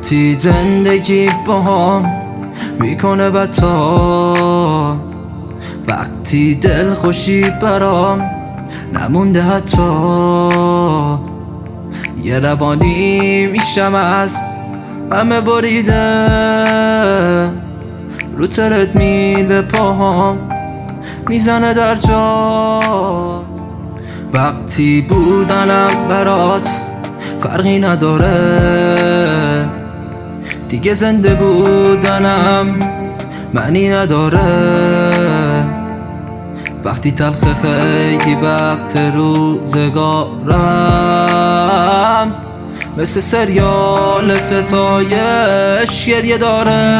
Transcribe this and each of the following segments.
وقتی زندگی باهم میکنه بتا، وقتی دل خوشی برام نمونده حتی، یه روانی میشم از همه بریده، رو ترد میله پاهام میزنه در جا. وقتی بودنم برات فرقی نداره، دیگه زنده بودنم معنی نداره. وقتی تلخ خیلی وقت روزگارم مثل سریال ستایش گریه داره.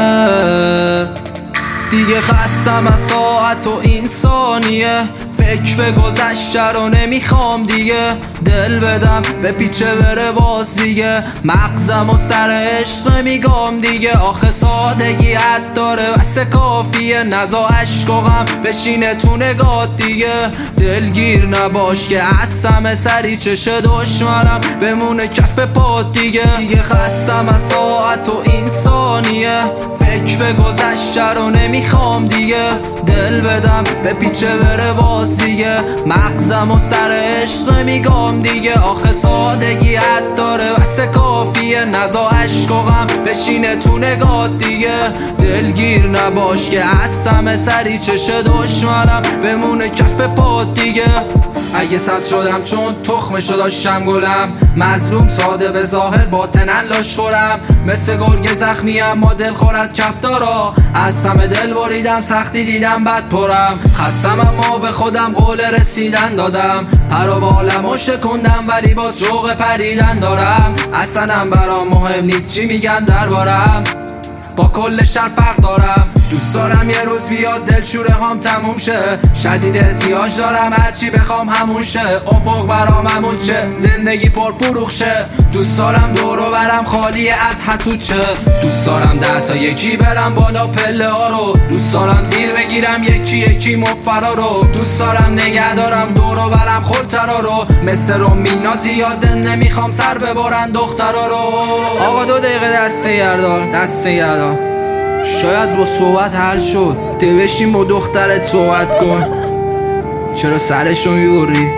دیگه خستم از ساعت و این ثانیه، فکر به گذشته رو نمیخوام دیگه، دل بدم به پیچه بره باز دیگه، مغزم و سر عشق میگم دیگه. آخه سادگی حد داره بس کافیه، نزا عشق و غم بشینه تو نگات دیگه. دلگیر نباش که عصم سری چش دشمنم بمونه کف پات دیگه. دیگه خستم از ساعت و این ثانیه، فکر به گذشته رو نمیخوام دیگه، دل بدم به پیچه بره باز دیگه، مغزم و سر عشق میگم دیگه. آخه سادگی حد داره بس کافیه، نزا عشق و غم بشینه تو نگات دیگه. دلگیر نباش که عصم سری چش دشمنم بمونه کف پات دیگه. اگه سبز شدم چون تخمشو داشتم گلم، مظلوم ساده به ظاهر باطنن لاشخورم، مثل گرگ زخمی اما دل خورد کفتارا، از سم دل بریدم سختی دیدم بد پرم. خستم اما به خودم قول رسیدن دادم، پر و بالمو شکندم ولی باز شوق پریدن دارم. اصلا برام مهم نیست چی میگن دربارم، با کل شهر فرق دارم. دوست دارم یه روز بیاد دلشوره هم تموم شه، شدید احتیاج دارم هرچی بخوام همون شه، افق برام همون شه، زندگی پر فروغ شه. دوست دارم دور و برم خالی از حسود شه، دوست دارم 10 تا یکی برم بالا پله ها رو، دوست دارم زیر بگیرم یکی یکی مفرا رو، دوست دارم نگه دارم دور و برم خلطرا رو، مثل رومینا زیاده نمیخوام سر ببرن دخترا رو. آقا 2 دقیقه دسته گردار، شاید با صحبت حل شد، بشین با دخترت صحبت کن، چرا سرشو میبری؟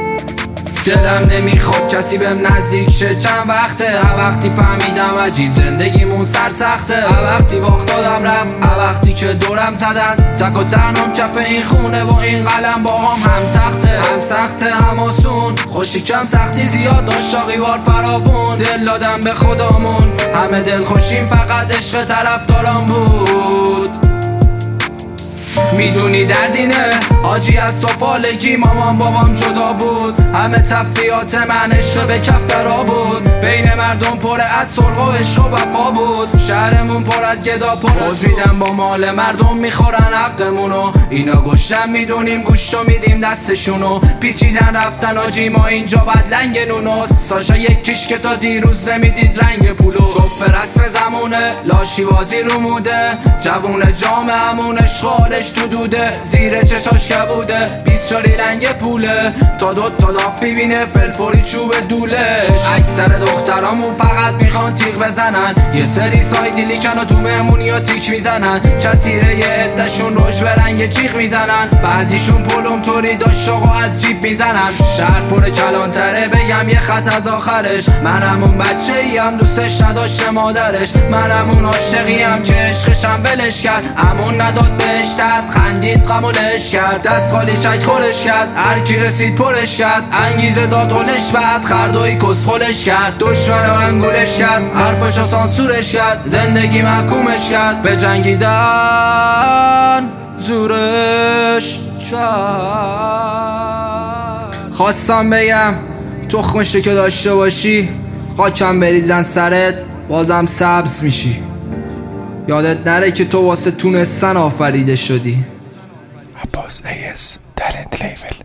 دلم نمیخواد کسی بهم نزدیک شه، چند وقته وقتی فهمیدم عجیب زندگیمون سرسخته، وقتی باخت دادم رفت، وقتی که دورم زدن، تک و تنهام کف این خونه و این قلم با هم تخته، هم سخته هم آسون، خوشی کم سختی زیاد داشت شاقی بار فراوون. دل دادم به خدامون همه دل خوشیم، فقط عشق طرفدارم بود. میدونی دردینه حاجی از سفالگی مامان بابام جدا بود، همه تفریات من عشق به کف را بود، بین مردم پر از صلح و عشق و وفا بود، شهرمون پر از گدا پروز میدن با مال مردم میخورن حقمونو، اینا گشتن میدونیم گوشتو میدیم دستشونو، پیچیدن رفتن حاجی ما اینجا بد لنگ نونو، ساشا یکیش که تا دیروز نمیدید رنگ پولو، توف رسم زمونه لاشی بازی رو موده، جوون جامعمون اشغالش تو دوده، زیر چشاش کبوده 20 شاری رنگ پوله، تا 2 تا دافی بینه فلفوری چوب دولش. اکثر دخترامون فقط میخوان تیغ بزنن، یه سری سایدی لیکن و تو مهمونی ها تیک میزنن، کسیره یه عدشون روش به رنگ چیخ میزنن، بعضیشون پلوم توری داشت و از جیب میزنن. شهر پر کلانتره بگم یه خط از آخرش، منم اون بچه ایم دوستش نداشته مادرش، منم اون عاشقیم که عشقشم ولش کرد، امون نداد بهش تد، خندید قمولش کرد، دست خالی چک خورش کرد، هر کی رسید پرش کرد، انگیزه داد هلش بعد خردوی کس خولش کرد، دشمن و انگولش کرد، حرفشو سانسورش کرد، زندگی محکومش کرد، به جنگیدن زورش کرد. خواستم بگم تخمشو که داشته باشی، خاکم بریزن سرت بازم سبز میشی، یادت نره که تو واسه تونستن آفریده شدی. عباس AS Talent Label.